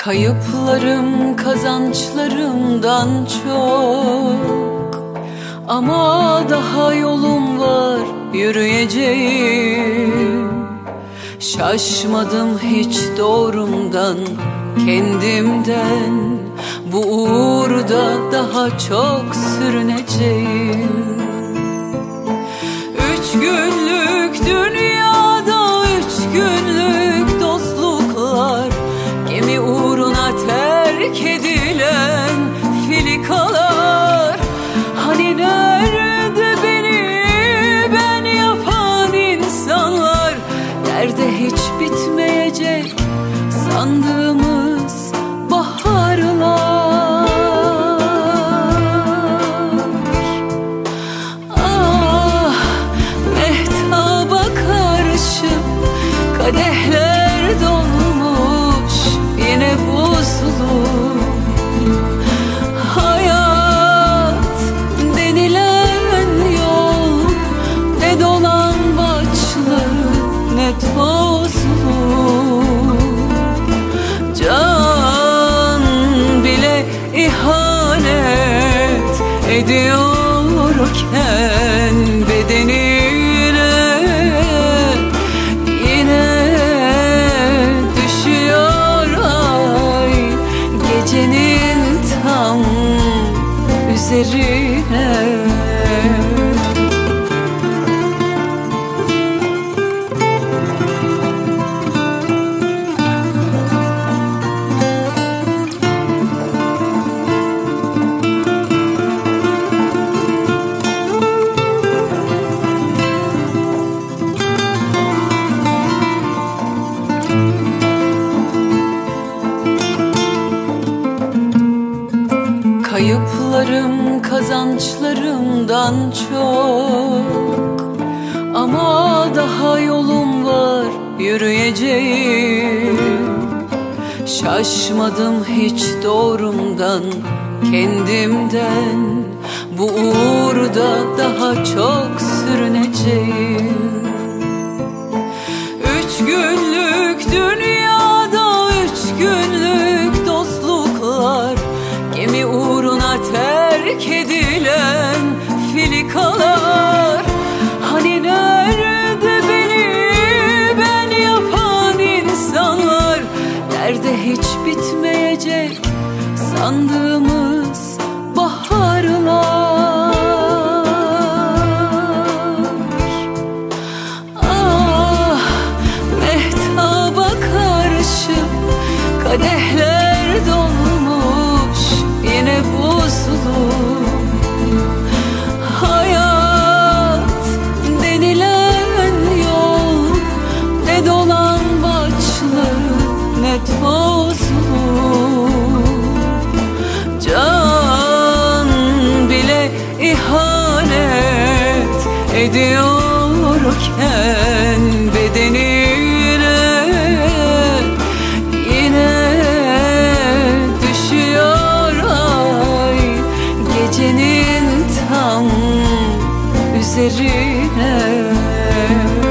Kayıplarım kazançlarımdan çok, ama daha yolum var yürüyeceğim. Şaşmadım hiç doğrumdan, kendimden. Bu uğurda daha çok sürüneceğim. 3 günlük dünyada 3 günlük dostluklar, gemi uğruna terk edilen filikalar. Hani nerede beni ben yapan insanlar? Nerede hiç bitmeyecek sandığımız baharlar? Ah, mehtaba karşı kadehler dolmuş, yine buzlu. Hayat denilen yol, ne dolambaçları ne tozlu. Can bile ihanet ediyorken bedenine, yine düşüyor ay gecenin tam üzerine. Kayıplarım kazançlarımdan çok, ama daha yolum var yürüyeceğim. Şaşmadım hiç doğrumdan, kendimden. Bu uğurda daha çok sürüneceğim. 3 günlük dünyada 3 günlük dostluklar, gemi uğruna terk edilen filikalar. Hani nerede beni ben yapan insanlar? Nerede hiç bitmeyecek sandığımız baharlar? Ah, mehtaba karşı kadehler dolmuş, yine buzlu. Hayat denilen yol, ne dolambaçları ne tozlu. Can bile ihanet ediyorken bedenine, yine düşüyor ay gecenin tam üzerine.